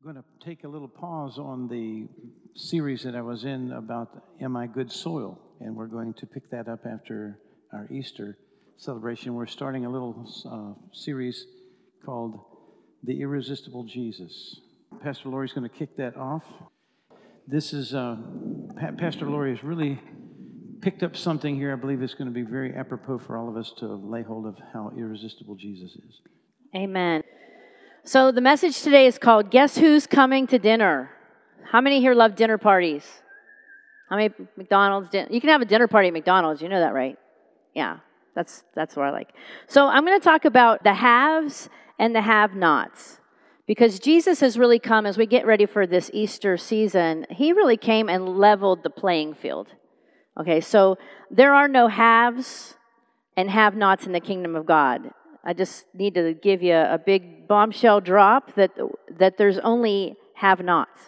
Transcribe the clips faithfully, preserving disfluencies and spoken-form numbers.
I'm going to take a little pause on the series that I was in about Am I Good Soil? And we're going to pick that up after our Easter celebration. We're starting a little uh, series called The Irresistible Jesus. Pastor Lori's going to kick that off. This is, uh, pa- Pastor Lori has really picked up something here. I believe it's going to be very apropos for all of us to lay hold of how irresistible Jesus is. Amen. So the message today is called, Guess Who's Coming to Dinner? How many here love dinner parties? How many McDonald's? Din- you can have a dinner party at McDonald's. You know that, right? Yeah, that's that's what I like. So I'm going to talk about the haves and the have-nots. Because Jesus has really come, as we get ready for this Easter season, he really came and leveled the playing field. Okay, so there are no haves and have-nots in the kingdom of God. I just need to give you a big bombshell drop that that there's only have-nots.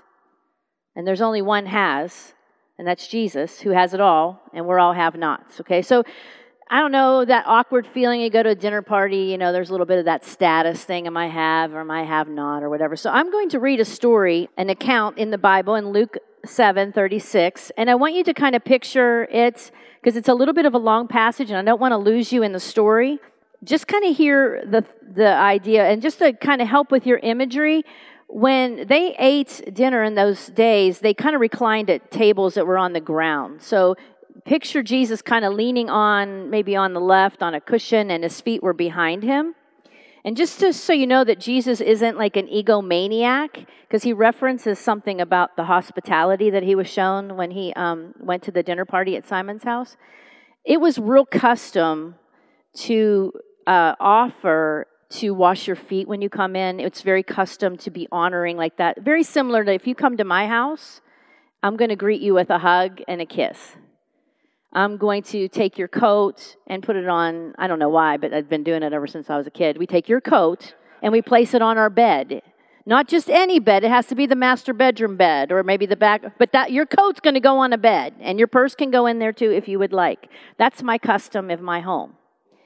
And there's only one has, and that's Jesus, who has it all, and we're all have-nots. Okay, so I don't know, that awkward feeling, you go to a dinner party, you know, there's a little bit of that status thing, am I have or am I have not or whatever. So I'm going to read a story, an account in the Bible in Luke seven thirty-six, and I want you to kind of picture it, because it's a little bit of a long passage, and I don't want to lose you in the story. Just kind of hear the the idea, and just to kind of help with your imagery, when they ate dinner in those days, they kind of reclined at tables that were on the ground. So picture Jesus kind of leaning on, maybe on the left, on a cushion, and his feet were behind him. And just to, so you know that Jesus isn't like an egomaniac, because he references something about the hospitality that he was shown when he um, went to the dinner party at Simon's house. It was real custom to uh, offer to wash your feet when you come in. It's very custom to be honoring like that. Very similar to if you come to my house, I'm going to greet you with a hug and a kiss. I'm going to take your coat and put it on, I don't know why, but I've been doing it ever since I was a kid. We take your coat and we place it on our bed. Not just any bed. It has to be the master bedroom bed or maybe the back. But that your coat's going to go on a bed. And your purse can go in there too if you would like. That's my custom of my home.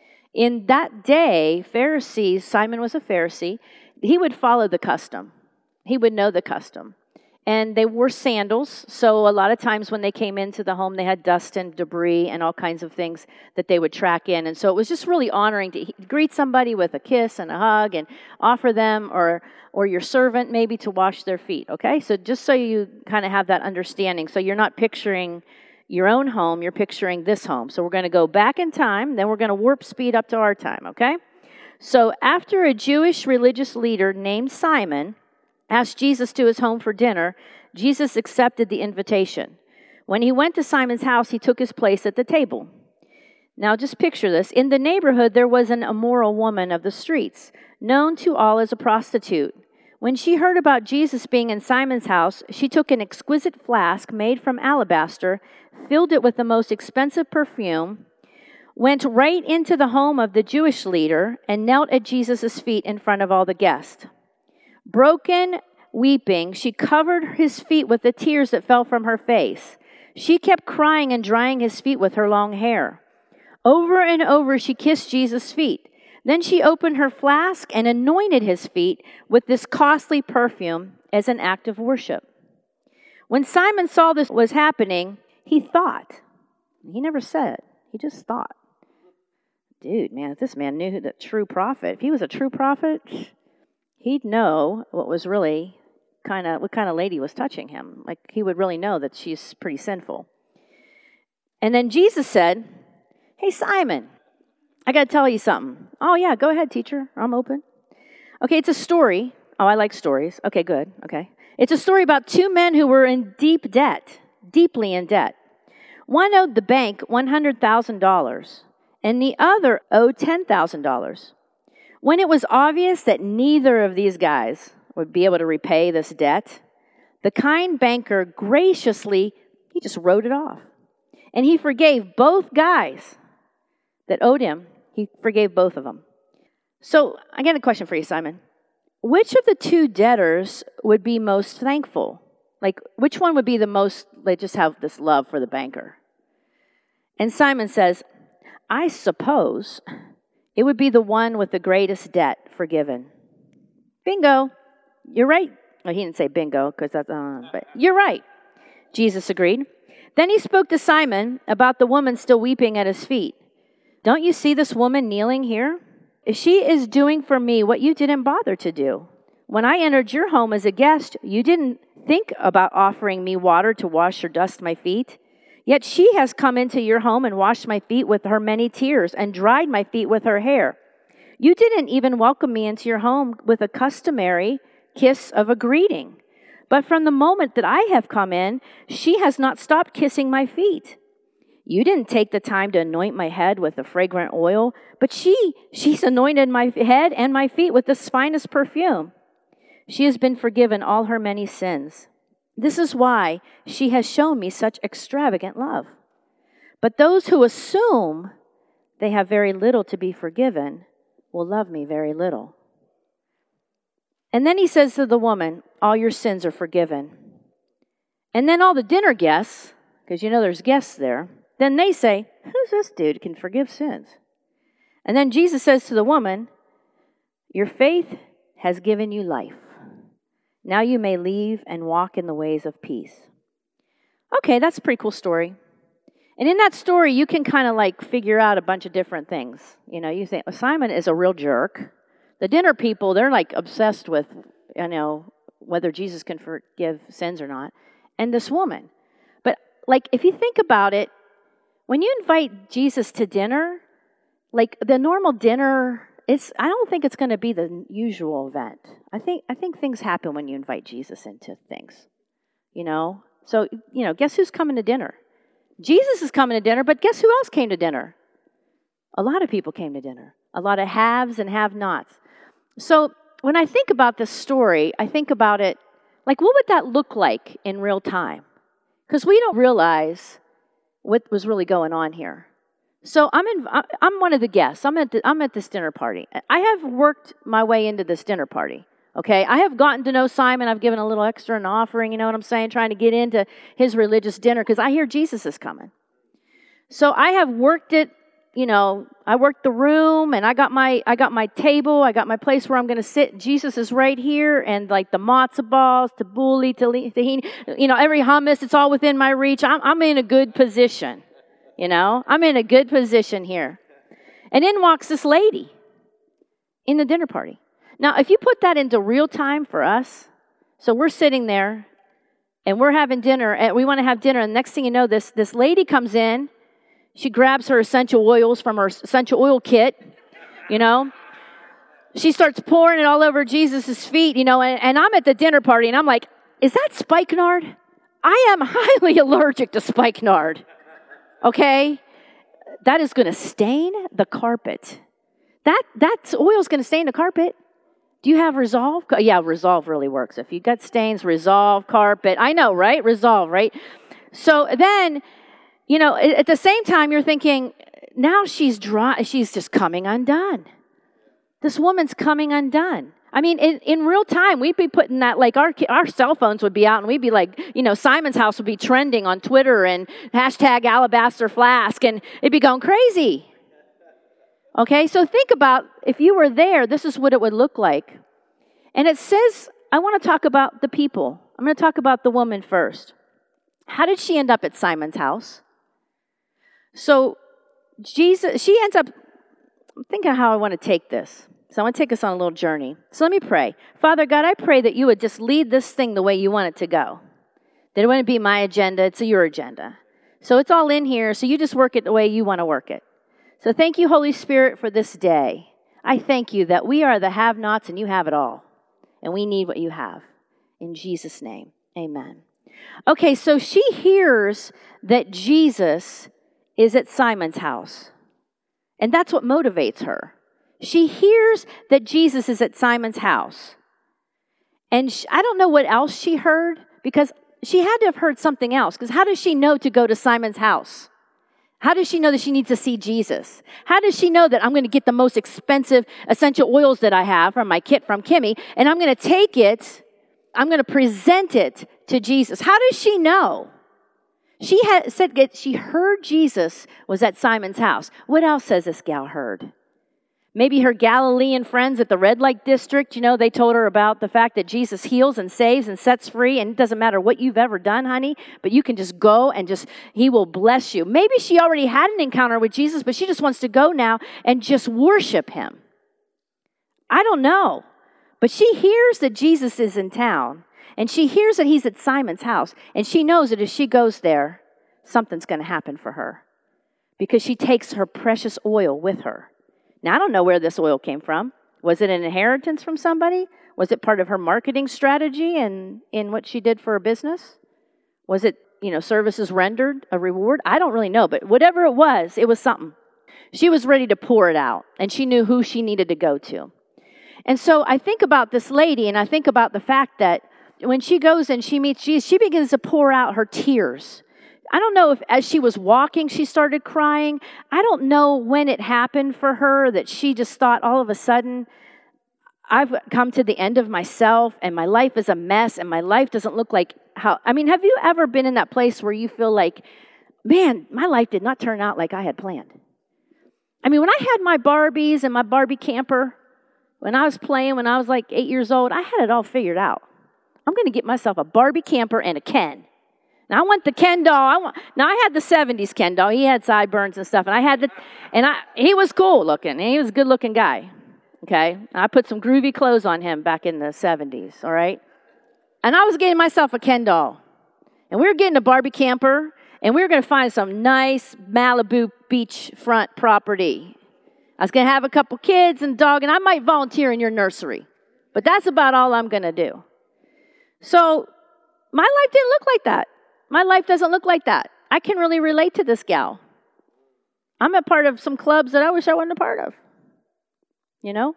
In that day, Pharisees, Simon was a Pharisee, he would follow the custom. He would know the custom. And they wore sandals, so a lot of times when they came into the home, they had dust and debris and all kinds of things that they would track in. And so it was just really honoring to greet somebody with a kiss and a hug and offer them, or or your servant maybe, to wash their feet, okay? So just so you kind of have that understanding. So you're not picturing your own home, you're picturing this home. So we're going to go back in time, then we're going to warp speed up to our time, okay? So after a Jewish religious leader named Simon asked Jesus to his home for dinner, Jesus accepted the invitation. When he went to Simon's house, he took his place at the table. Now just picture this. In the neighborhood, there was an immoral woman of the streets, known to all as a prostitute. When she heard about Jesus being in Simon's house, she took an exquisite flask made from alabaster, filled it with the most expensive perfume, went right into the home of the Jewish leader, and knelt at Jesus' feet in front of all the guests. Broken, weeping, she covered his feet with the tears that fell from her face. She kept crying and drying his feet with her long hair. Over and over, she kissed Jesus' feet. Then she opened her flask and anointed his feet with this costly perfume as an act of worship. When Simon saw this was happening, he thought. He never said. He just thought. Dude, man, if this man knew who the true prophet, if he was a true prophet, he'd know what was really kind of, what kind of lady was touching him. Like, he would really know that she's pretty sinful. And then Jesus said, "Hey, Simon, I got to tell you something." "Oh, yeah, go ahead, teacher. I'm open." Okay, it's a story. Oh, I like stories. Okay, good. Okay. It's a story about two men who were in deep debt, deeply in debt. One owed the bank one hundred thousand dollars, and the other owed ten thousand dollars. When it was obvious that neither of these guys would be able to repay this debt, the kind banker graciously, he just wrote it off. And he forgave both guys that owed him. He forgave both of them. So I got a question for you, Simon. Which of the two debtors would be most thankful? Like, which one would be the most, like, just have this love for the banker? And Simon says, "I suppose it would be the one with the greatest debt forgiven." Bingo. You're right. Well, he didn't say bingo, because that's, uh, but you're right. Jesus agreed. Then he spoke to Simon about the woman still weeping at his feet. Don't you see this woman kneeling here? She is doing for me what you didn't bother to do. When I entered your home as a guest, you didn't think about offering me water to wash or dust my feet. Yet she has come into your home and washed my feet with her many tears and dried my feet with her hair. You didn't even welcome me into your home with a customary kiss of a greeting. But from the moment that I have come in, she has not stopped kissing my feet. You didn't take the time to anoint my head with the fragrant oil, but she, she's anointed my head and my feet with the finest perfume. She has been forgiven all her many sins. This is why she has shown me such extravagant love. But those who assume they have very little to be forgiven will love me very little. And then he says to the woman, all your sins are forgiven. And then all the dinner guests, because you know there's guests there, then they say, who's this dude who can forgive sins? And then Jesus says to the woman, your faith has given you life. Now you may leave and walk in the ways of peace. Okay, that's a pretty cool story. And in that story, you can kind of like figure out a bunch of different things. You know, you think, well, Simon is a real jerk. The dinner people, they're like obsessed with, you know, whether Jesus can forgive sins or not. And this woman. But like, if you think about it, when you invite Jesus to dinner, like the normal dinner, it's I don't think it's going to be the usual event. I think I think things happen when you invite Jesus into things. You know? So, you know, guess who's coming to dinner? Jesus is coming to dinner, but guess who else came to dinner? A lot of people came to dinner. A lot of haves and have-nots. So when I think about this story, I think about it, like what would that look like in real time? Because we don't realize what was really going on here. So I'm in, I'm one of the guests. I'm at the, I'm at this dinner party. I have worked my way into this dinner party. Okay, I have gotten to know Simon. I've given a little extra an offering, you know what I'm saying, trying to get into his religious dinner because I hear Jesus is coming. So I have worked it, you know, I worked the room and I got my I got my table, I got my place where I'm going to sit. Jesus is right here and like the matzo balls, tabbouleh, tahini, you know, every hummus, it's all within my reach. I'm, I'm in a good position, you know. I'm in a good position here. And in walks this lady in the dinner party. Now, if you put that into real time for us, so we're sitting there and we're having dinner and we want to have dinner. And next thing you know, this, this lady comes in. She grabs her essential oils from her essential oil kit, you know. She starts pouring it all over Jesus' feet, you know, and, and I'm at the dinner party and I'm like, is that spikenard? I am highly allergic to spikenard, okay? That is going to stain the carpet. That, that oil is going to stain the carpet. Do you have Resolve? Yeah, Resolve really works. If you got stains, Resolve, carpet. I know, right? Resolve, right? So then, you know, at the same time, you're thinking, now she's dry. She's just coming undone. This woman's coming undone. I mean, in, in real time, we'd be putting that, like our our cell phones would be out and we'd be like, you know, Simon's house would be trending on Twitter and hashtag alabaster flask and it'd be going crazy. Okay, so think about if you were there, this is what it would look like. And it says, I want to talk about the people. I'm going to talk about the woman first. How did she end up at Simon's house? So Jesus, she ends up, I'm thinking how I want to take this. So I want to take us on a little journey. So let me pray. Father God, I pray that you would just lead this thing the way you want it to go. That it wouldn't be my agenda, it's your agenda. So it's all in here, so you just work it the way you want to work it. So thank you, Holy Spirit, for this day. I thank you that we are the have-nots and you have it all. And we need what you have. In Jesus' name, amen. Okay, so she hears that Jesus is at Simon's house. And that's what motivates her. She hears that Jesus is at Simon's house. And she, I don't know what else she heard, because she had to have heard something else. Because how does she know to go to Simon's house? How does she know that she needs to see Jesus? How does she know that I'm going to get the most expensive essential oils that I have from my kit from Kimmy, and I'm going to take it, I'm going to present it to Jesus? How does she know? She had said that she heard Jesus was at Simon's house. What else says this gal heard? Maybe her Galilean friends at the red light district, you know, they told her about the fact that Jesus heals and saves and sets free, and it doesn't matter what you've ever done, honey, but you can just go and just, he will bless you. Maybe she already had an encounter with Jesus, but she just wants to go now and just worship him. I don't know. But she hears that Jesus is in town, and she hears that he's at Simon's house, and she knows that if she goes there, something's going to happen for her because she takes her precious oil with her. Now, I don't know where this oil came from. Was it an inheritance from somebody? Was it part of her marketing strategy and in what she did for her business? Was it, you know, services rendered, a reward? I don't really know, but whatever it was, it was something. She was ready to pour it out, and she knew who she needed to go to. And so I think about this lady, and I think about the fact that when she goes and she meets Jesus, she begins to pour out her tears. I don't know if as she was walking, she started crying. I don't know when it happened for her that she just thought all of a sudden, I've come to the end of myself and my life is a mess and my life doesn't look like how, I mean, have you ever been in that place where you feel like, man, my life did not turn out like I had planned? I mean, when I had my Barbies and my Barbie camper, when I was playing, when I was like eight years old, I had it all figured out. I'm going to get myself a Barbie camper and a Ken. Now, I want the Ken doll. I want, now, I had the seventies Ken doll. He had sideburns and stuff. And I had the, and I, he was cool looking. And he was a good looking guy. Okay. I put some groovy clothes on him back in the seventies. All right. And I was getting myself a Ken doll. And we were getting a Barbie camper. And we were going to find some nice Malibu beachfront property. I was going to have a couple kids and a dog. And I might volunteer in your nursery. But that's about all I'm going to do. So my life didn't look like that. My life doesn't look like that. I can really relate to this gal. I'm a part of some clubs that I wish I wasn't a part of. You know?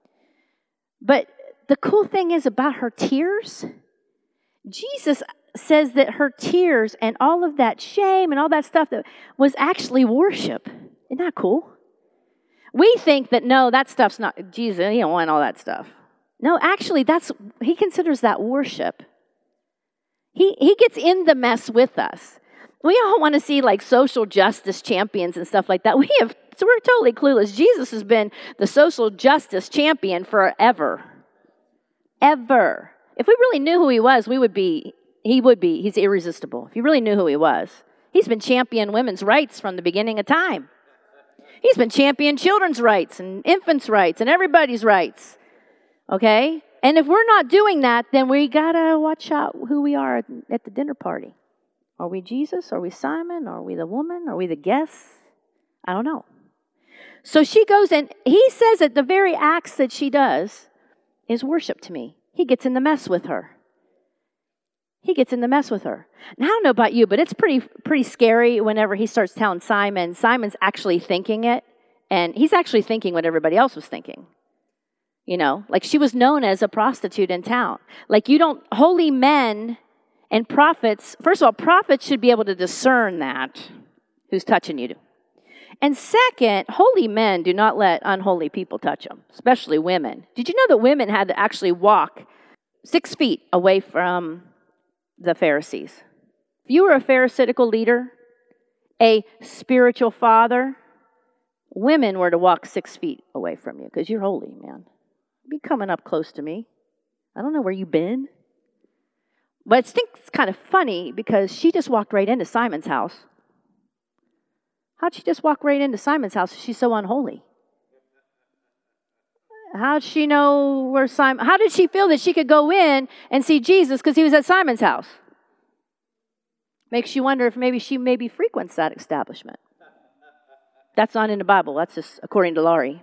But the cool thing is about her tears, Jesus says that her tears and all of that shame and all that stuff that was actually worship. Isn't that cool? We think that, no, that stuff's not, Jesus, he don't want all that stuff. No, actually, that's, he considers that worship. He he gets in the mess with us. We all want to see like social justice champions and stuff like that. We have, so we're totally clueless. Jesus has been the social justice champion forever. Ever. If we really knew who he was, we would be, he would be, he's irresistible. If you really knew who he was. He's been championing women's rights from the beginning of time. He's been championing children's rights and infants' rights and everybody's rights. Okay? And if we're not doing that, then we got to watch out who we are at, at the dinner party. Are we Jesus? Are we Simon? Are we the woman? Are we the guests? I don't know. So she goes and he says that the very acts that she does is worship to me. He gets in the mess with her. He gets in the mess with her. Now, I don't know about you, but it's pretty pretty scary whenever he starts telling Simon. Simon's actually thinking it, and he's actually thinking what everybody else was thinking. You know, like she was known as a prostitute in town. Like you don't, holy men and prophets, first of all, prophets should be able to discern that, who's touching you. And second, holy men do not let unholy people touch them, especially women. Did you know that women had to actually walk six feet away from the Pharisees? If you were a Pharisaical leader, a spiritual father, women were to walk six feet away from you because you're holy, man. Be coming up close to me. I don't know where you've been. But I think it's kind of funny because she just walked right into Simon's house. How'd she just walk right into Simon's house if she's so unholy? How'd she know where Simon... How did she feel that she could go in and see Jesus because he was at Simon's house? Makes you wonder if maybe she maybe frequents that establishment. That's not in the Bible. That's just according to Laurie.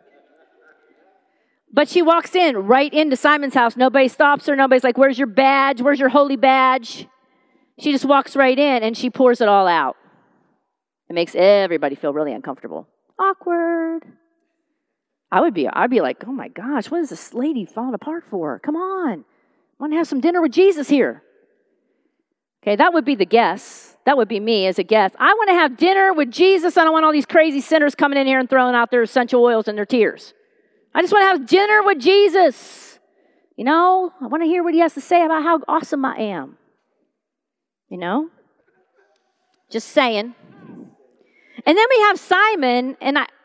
But she walks in, right into Simon's house. Nobody stops her. Nobody's like, where's your badge? Where's your holy badge? She just walks right in and she pours it all out. It makes everybody feel really uncomfortable. Awkward. I would be, I'd be like, oh my gosh, what is this lady falling apart for? Come on. I want to have some dinner with Jesus here. Okay, that would be the guess. That would be me as a guest. I want to have dinner with Jesus. I don't want all these crazy sinners coming in here and throwing out their essential oils and their tears. I just want to have dinner with Jesus. You know, I want to hear what he has to say about how awesome I am. You know? Just saying. And then we have Simon, and I,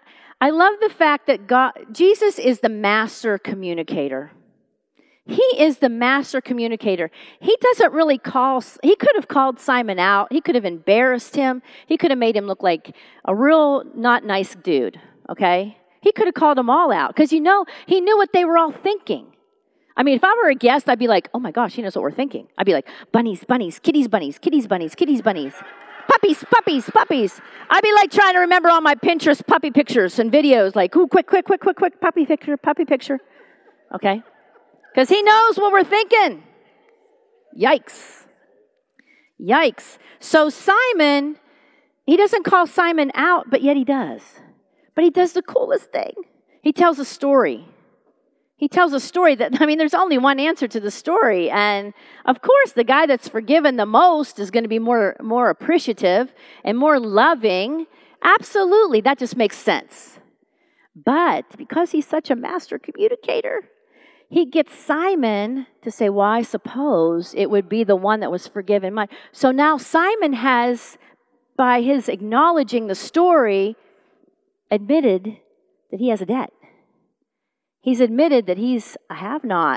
I love the fact that God, Jesus is the master communicator. He is the master communicator. He doesn't really call, he could have called Simon out. He could have embarrassed him. He could have made him look like a real not nice dude, okay? He could have called them all out because, you know, he knew what they were all thinking. I mean, if I were a guest, I'd be like, oh my gosh, he knows what we're thinking. I'd be like, bunnies, bunnies, kitties, bunnies, kitties, bunnies, kitties, bunnies. Puppies, puppies, puppies. I'd be like trying to remember all my Pinterest puppy pictures and videos, like, ooh, quick, quick, quick, quick, quick, puppy picture, puppy picture. Okay? Because he knows what we're thinking. Yikes. Yikes. So Simon, he doesn't call Simon out, but yet he does. But he does the coolest thing. He tells a story. He tells a story that, I mean, there's only one answer to the story. And of course, the guy that's forgiven the most is going to be more, more appreciative and more loving. Absolutely, that just makes sense. But because he's such a master communicator, he gets Simon to say, well, I suppose it would be the one that was forgiven. So now Simon has, by his acknowledging the story, admitted that he has a debt. He's admitted that he's a have-not.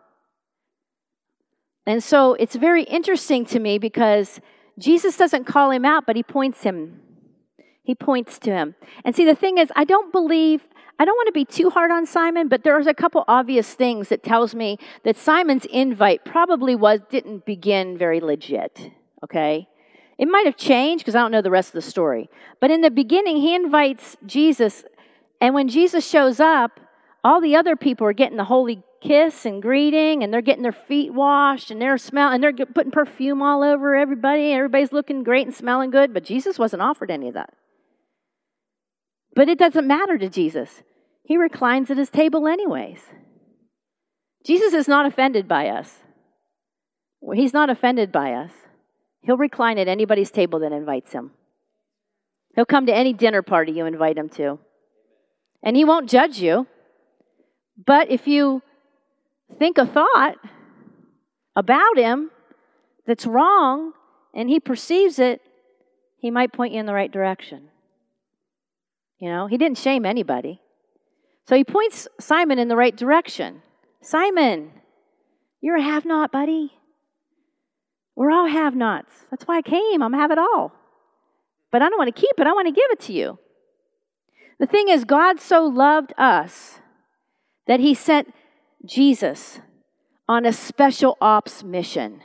And so it's very interesting to me because Jesus doesn't call him out, but he points him. He points to him. And see, the thing is, I don't believe, I don't want to be too hard on Simon, but there's a couple obvious things that tells me that Simon's invite probably was didn't begin very legit, okay? It might have changed because I don't know the rest of the story. But in the beginning, he invites Jesus, and when Jesus shows up, all the other people are getting the holy kiss and greeting, and they're getting their feet washed, and they're smelling, and they're get, putting perfume all over everybody. Everybody's looking great and smelling good, but Jesus wasn't offered any of that. But it doesn't matter to Jesus. He reclines at his table anyways. Jesus is not offended by us. He's not offended by us. He'll recline at anybody's table that invites him. He'll come to any dinner party you invite him to. And he won't judge you. But if you think a thought about him that's wrong and he perceives it, he might point you in the right direction. You know, he didn't shame anybody. So he points Simon in the right direction. Simon, you're a have-not, buddy. We're all have-nots. That's why I came. I'm have it all. But I don't want to keep it. I want to give it to you. The thing is, God so loved us that he sent Jesus on a special ops mission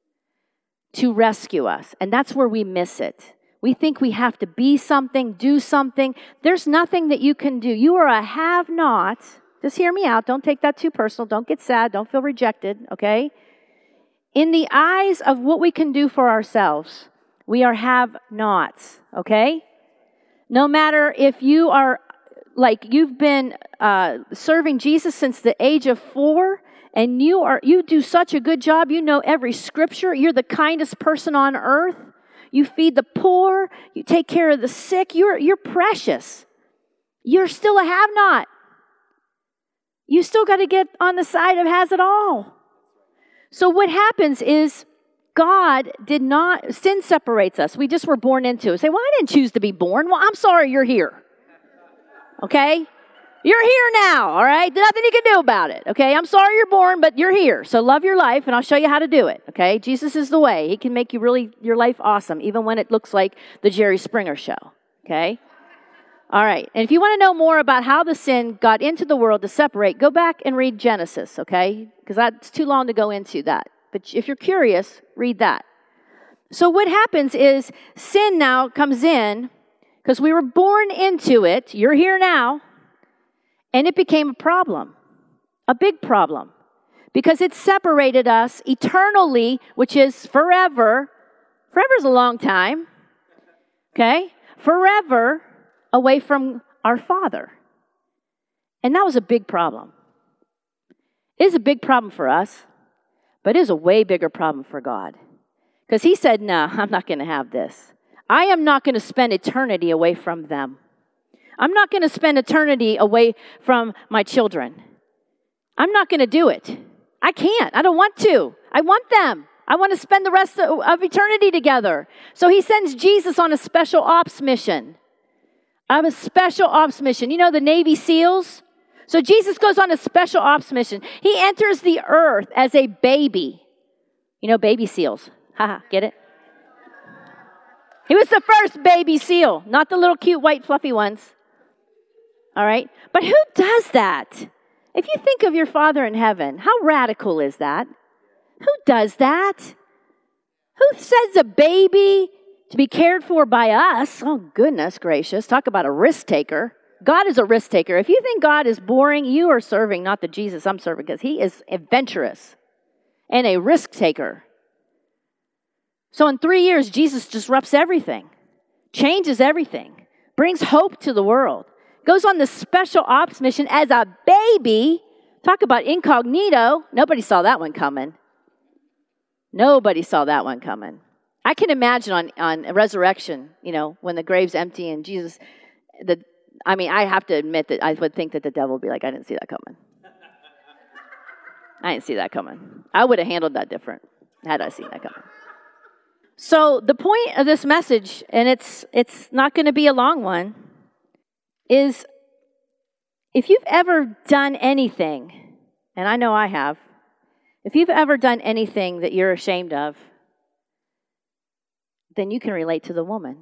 to rescue us. And that's where we miss it. We think we have to be something, do something. There's nothing that you can do. You are a have-not. Just hear me out. Don't take that too personal. Don't get sad. Don't feel rejected, okay? In the eyes of what we can do for ourselves, we are have-nots, okay? No matter if you are like you've been uh, serving Jesus since the age of four, and you are you do such a good job. You know every scripture. You're the kindest person on earth. You feed the poor. You take care of the sick. You're you're precious. You're still a have-not. You still got to get on the side of has it all. So what happens is God did not, sin separates us. We just were born into it. Say, well, I didn't choose to be born. Well, I'm sorry you're here. Okay? You're here now, all right? There's nothing you can do about it, okay? I'm sorry you're born, but you're here. So love your life, and I'll show you how to do it, okay? Jesus is the way. He can make you really, your life awesome, even when it looks like the Jerry Springer show, okay? All right. And if you want to know more about how the sin got into the world to separate, go back and read Genesis, okay? Because that's too long to go into that. But if you're curious, read that. So what happens is sin now comes in because we were born into it. You're here now. And it became a problem, a big problem, because it separated us eternally, which is forever. Forever is a long time, okay? Forever away from our Father. And that was a big problem. It is a big problem for us, but it is a way bigger problem for God. Because he said, no, I'm not going to have this. I am not going to spend eternity away from them. I'm not going to spend eternity away from my children. I'm not going to do it. I can't. I don't want to. I want them. I want to spend the rest of, of eternity together. So he sends Jesus on a special ops mission. of a special ops mission. You know the Navy SEALs? So Jesus goes on a special ops mission. He enters the earth as a baby. You know baby seals. Haha, get it? He was the first baby seal, not the little cute white fluffy ones. All right? But who does that? If you think of your Father in heaven, how radical is that? Who does that? Who sends a baby to be cared for by us? Oh, goodness gracious. Talk about a risk taker. God is a risk taker. If you think God is boring, you are serving not the Jesus I'm serving, because he is adventurous and a risk taker. So in three years, Jesus disrupts everything, changes everything, brings hope to the world, goes on this special ops mission as a baby. Talk about incognito. Nobody saw that one coming. Nobody saw that one coming. I can imagine on, on resurrection, you know, when the grave's empty and Jesus, the I mean, I have to admit that I would think that the devil would be like, I didn't see that coming. I didn't see that coming. I would have handled that different had I seen that coming. So the point of this message, and it's it's not going to be a long one, is if you've ever done anything, and I know I have, if you've ever done anything that you're ashamed of, then you can relate to the woman.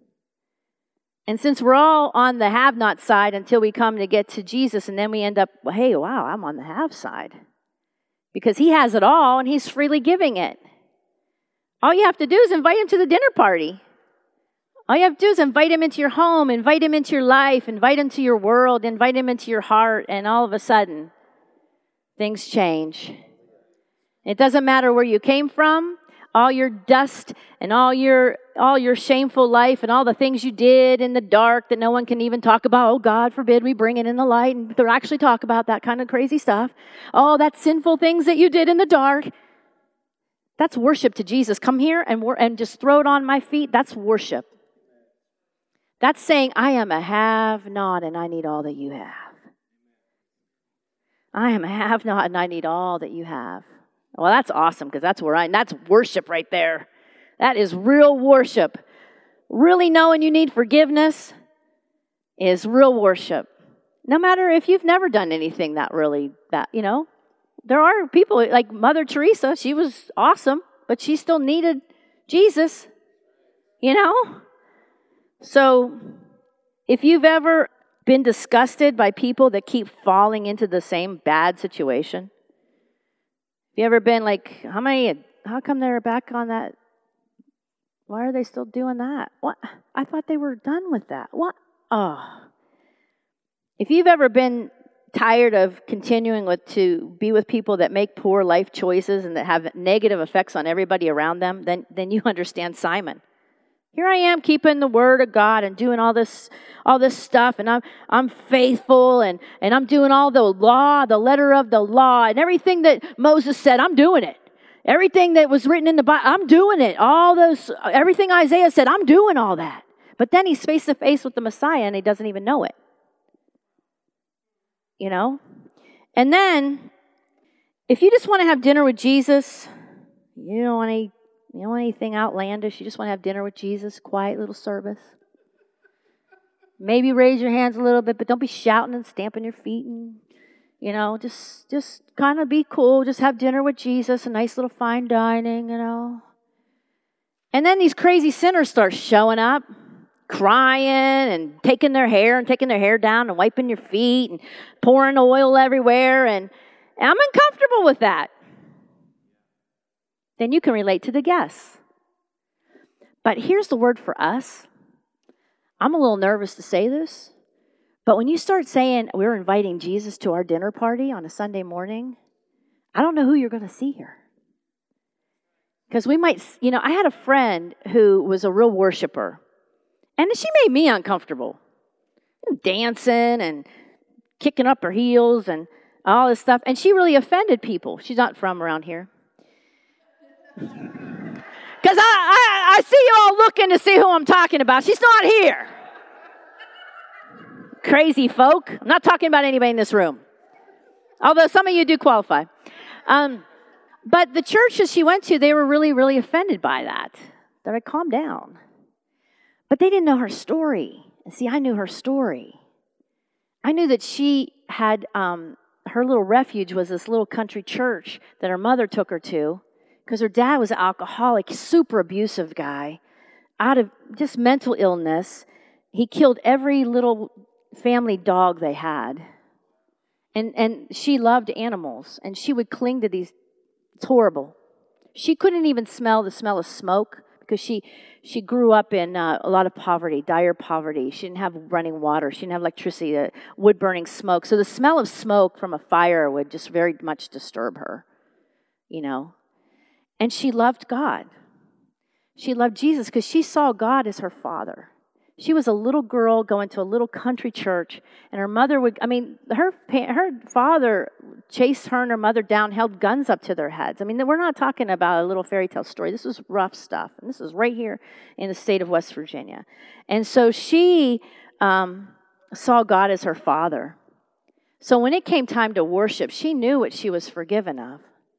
And since we're all on the have-not side until we come to get to Jesus, and then we end up, well, hey, wow, I'm on the have side. Because he has it all, and he's freely giving it. All you have to do is invite him to the dinner party. All you have to do is invite him into your home, invite him into your life, invite him to your world, invite him into your heart, and all of a sudden, things change. It doesn't matter where you came from, all your dust and all your all your shameful life and all the things you did in the dark that no one can even talk about. Oh, God forbid we bring it in the light and actually talk about that kind of crazy stuff. Oh, that sinful things that you did in the dark. That's worship to Jesus. Come here and, and just throw it on my feet. That's worship. That's saying, I am a have-not and I need all that you have. I am a have-not and I need all that you have. Well, that's awesome, because that's where I, and that's worship right there. That is real worship. Really knowing you need forgiveness is real worship. No matter if you've never done anything that really, that, you know, there are people like Mother Teresa. She was awesome, but she still needed Jesus, you know? So if you've ever been disgusted by people that keep falling into the same bad situation, have you ever been like, how many, how come they're back on that? Why are they still doing that? What? I thought they were done with that. What? Oh. If you've ever been tired of continuing with to be with people that make poor life choices and that have negative effects on everybody around them, then, then you understand Simon. Here I am keeping the word of God and doing all this all this stuff, and I'm I'm faithful, and, and I'm doing all the law, the letter of the law, and everything that Moses said, I'm doing it. Everything that was written in the Bible, I'm doing it. All those, everything Isaiah said, I'm doing all that. But then he's face to face with the Messiah and he doesn't even know it. You know? And then, if you just want to have dinner with Jesus, you don't want any You don't want anything outlandish. You just want to have dinner with Jesus, quiet little service. Maybe raise your hands a little bit, but don't be shouting and stamping your feet. And, you know, just just kind of be cool. Just have dinner with Jesus, a nice little fine dining, you know. And then these crazy sinners start showing up, crying and taking their hair and taking their hair down and wiping your feet and pouring oil everywhere. And, and I'm uncomfortable with that. Then you can relate to the guests. But here's the word for us. I'm a little nervous to say this, but when you start saying we're inviting Jesus to our dinner party on a Sunday morning, I don't know who you're going to see here. Because we might, you know, I had a friend who was a real worshiper, and she made me uncomfortable. Dancing and kicking up her heels and all this stuff, and she really offended people. She's not from around here. Because I, I, I see you all looking to see who I'm talking about. She's not here. Crazy folk. I'm not talking about anybody in this room. Although some of you do qualify. Um, but the churches she went to, they were really, really offended by that. They're like, calm down. But they didn't know her story. And see, I knew her story. I knew that she had, um, her little refuge was this little country church that her mother took her to because her dad was an alcoholic, super abusive guy, out of just mental illness. He killed every little family dog they had. And and she loved animals, and she would cling to these. It's horrible. She couldn't even smell the smell of smoke because she she grew up in uh, a lot of poverty, dire poverty. She didn't have running water. She didn't have electricity, uh, wood-burning smoke. So the smell of smoke from a fire would just very much disturb her, you know. And she loved God. She loved Jesus because she saw God as her father. She was a little girl going to a little country church, and her mother would, I mean, her her father chased her and her mother down, held guns up to their heads. I mean, we're not talking about a little fairy tale story. This was rough stuff, and this is right here in the state of West Virginia. And so she um, saw God as her father. So when it came time to worship, she knew what she was forgiven of.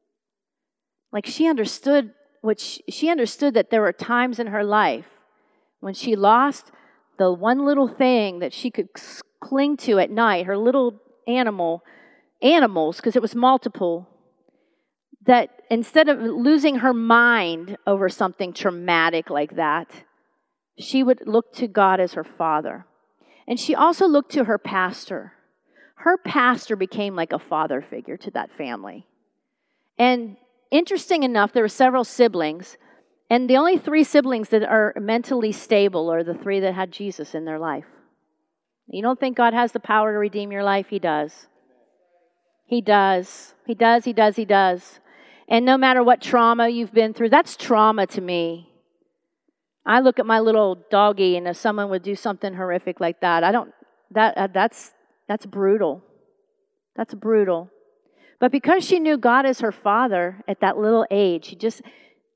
Like she understood what she, she understood that there were times in her life when she lost the one little thing that she could cling to at night, her little animal, animals, because it was multiple, that instead of losing her mind over something traumatic like that, she would look to God as her father. And she also looked to her pastor. Her pastor became like a father figure to that family. And interesting enough, there were several siblings, and the only three siblings that are mentally stable are the three that had Jesus in their life. You don't think God has the power to redeem your life? He does. He does. He does, he does, he does. And no matter what trauma you've been through, that's trauma to me. I look at my little doggy, and if someone would do something horrific like that, I don't, that uh, that's that's brutal. That's brutal. But because she knew God as her father at that little age, she just,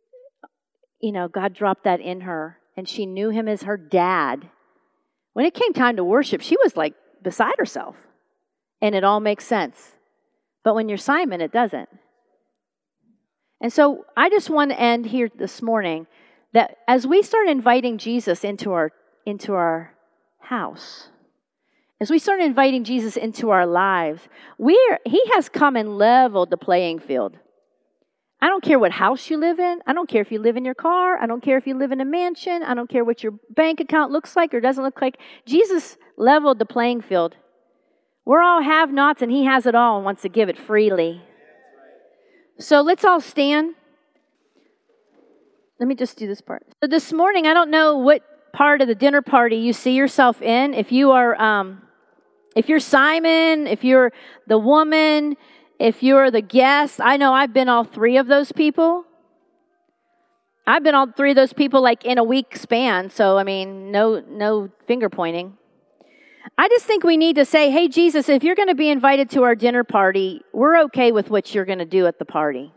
you know, God dropped that in her, and she knew him as her dad. When it came time to worship, she was like beside herself, and it all makes sense. But when you're Simon, it doesn't. And so I just want to end here this morning that as we start inviting Jesus into our into our house, as we start inviting Jesus into our lives, we're he has come and leveled the playing field. I don't care what house you live in. I don't care if you live in your car. I don't care if you live in a mansion. I don't care what your bank account looks like or doesn't look like. Jesus leveled the playing field. We're all have-nots, and he has it all and wants to give it freely. So let's all stand. Let me just do this part. So this morning, I don't know what part of the dinner party you see yourself in. If you are, um, if you're Simon, if you're the woman, if you're the guest, I know I've been all three of those people. I've been all three of those people like in a week span. So, I mean, no, no finger pointing. I just think we need to say, hey, Jesus, if you're going to be invited to our dinner party, we're okay with what you're going to do at the party.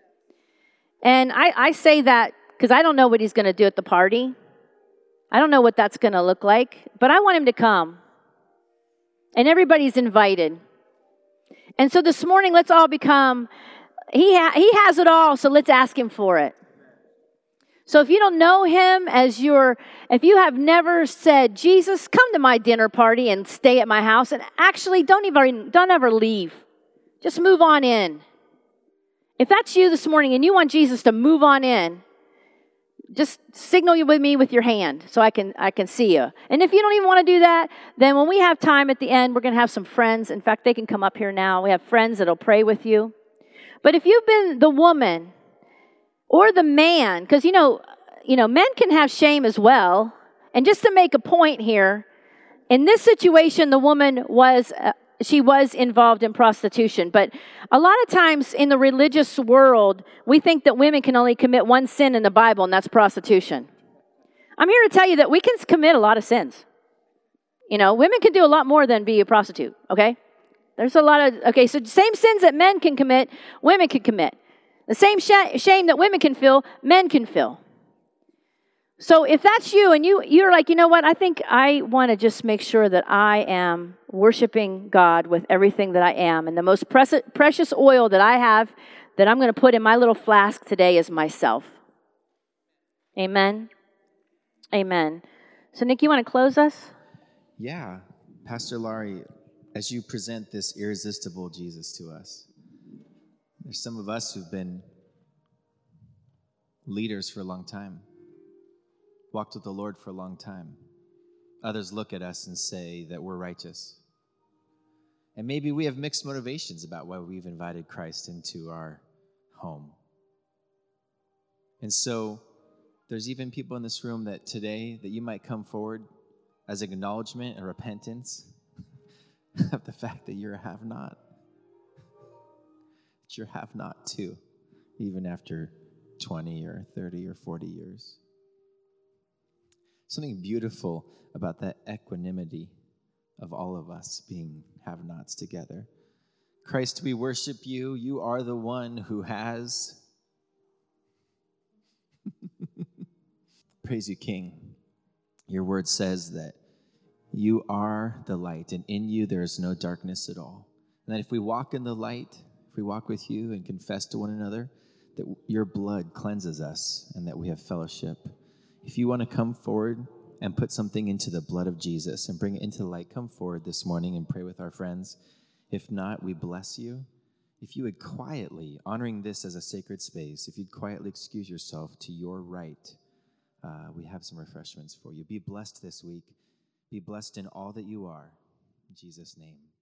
And I, I say that because I don't know what he's going to do at the party. I don't know what that's going to look like, but I want him to come. And everybody's invited. And so this morning, let's all become, he, ha- he has it all, so let's ask him for it. So if you don't know him as your, if you have never said, Jesus, come to my dinner party and stay at my house, and actually don't even, don't ever leave. Just move on in. If that's you this morning and you want Jesus to move on in, just signal you with me with your hand so I can I can see you. And if you don't even want to do that, then when we have time at the end, we're going to have some friends. In fact, they can come up here now. We have friends that'll pray with you. But if you've been the woman or the man, because you know, you know, men can have shame as well. And just to make a point here, in this situation, the woman was uh, she was involved in prostitution. But a lot of times in the religious world, we think that women can only commit one sin in the Bible, and that's prostitution. I'm here to tell you that we can commit a lot of sins. You know, women can do a lot more than be a prostitute, okay? There's a lot of, okay, so same sins that men can commit, women can commit. The same sh- shame that women can feel, men can feel. So if that's you and you, you're like, you know what, I think I want to just make sure that I am worshiping God with everything that I am. And the most pre- precious oil that I have that I'm going to put in my little flask today is myself. Amen. Amen. So Nick, you want to close us? Yeah, Pastor Laurie, as you present this irresistible Jesus to us, there's some of us who've been leaders for a long time, walked with the Lord for a long time. Others look at us and say that we're righteous. And maybe we have mixed motivations about why we've invited Christ into our home. And so there's even people in this room that today that you might come forward as acknowledgement and repentance of the fact that you're a have-not. That you're have-not too, even after twenty or thirty or forty years. Something beautiful about that equanimity of all of us being have-nots together. Christ, we worship you. You are the one who has. Praise you, King. Your word says that you are the light, and in you there is no darkness at all. And that if we walk in the light, if we walk with you and confess to one another, that your blood cleanses us and that we have fellowship. If you want to come forward and put something into the blood of Jesus and bring it into the light, come forward this morning and pray with our friends. If not, we bless you. If you would quietly, honoring this as a sacred space, if you'd quietly excuse yourself to your right, uh, we have some refreshments for you. Be blessed this week. Be blessed in all that you are. In Jesus' name.